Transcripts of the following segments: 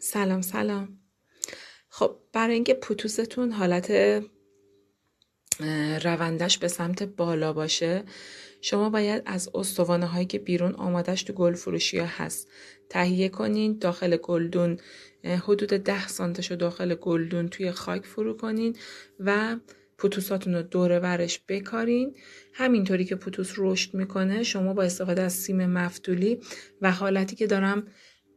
سلام. خب برای اینکه پوتوستون حالت روندش به سمت بالا باشه، شما باید از استوانه هایی که بیرون آمادش تو گل فروشی ها هست تهیه کنین. داخل گلدون حدود 10 سانتشو داخل گلدون توی خاک فرو کنین و پوتوساتون رو دور ورش بکارین. همینطوری که پوتوس رشد میکنه شما با استفاده از سیم مفتولی و حالتی که دارم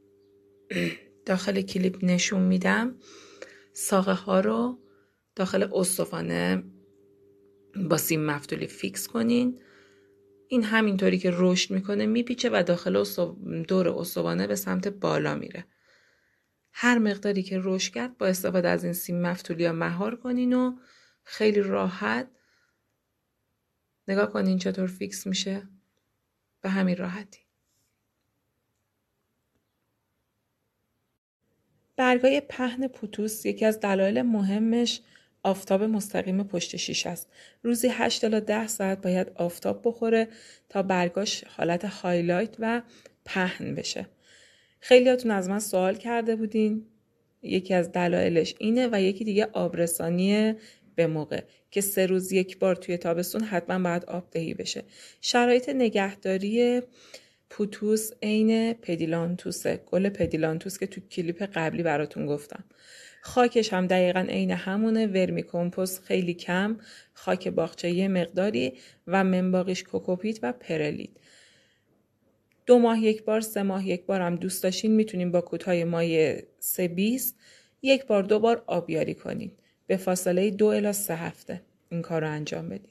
داخل کلیپ نشون میدم، ساقه ها رو داخل استوانه با سیم مفتولی فیکس کنین. این همینطوری که رشد میکنه میپیچه و داخل دور استوانه به سمت بالا میره. هر مقداری که رشد کرد با استفاده از این سیم مفتولی ها مهار کنین و خیلی راحت نگاه کنین چطور فیکس میشه. به همین راحتی. برگای پهن پوتوس یکی از دلایل مهمش آفتاب مستقیم پشت شیشه است. روزی 8 الی 10 ساعت باید آفتاب بخوره تا برگاش حالت هایلایت و پهن بشه. خیلیاتون از من سوال کرده بودین. یکی از دلایلش اینه و یکی دیگه آبرسانی به موقع که 3 روز یک بار توی تابستون حتما باید آب دهی بشه. شرایط نگهداری پوتوس عین پدیلانتوسه، گل پدیلانتوس که تو کلیپ قبلی براتون گفتم. خاکش هم دقیقا عین همونه، ورمی کمپوست خیلی کم، خاک باغچه یه مقداری و منباقیش کوکوپیت و پرلیت. 2 ماه یک بار، 3 ماه یک بار هم دوست داشتین میتونین با کودهای مایع 320 1 بار 2 بار آبیاری کنین. به فاصله 2 الی 3 هفته این کار رو انجام بدین.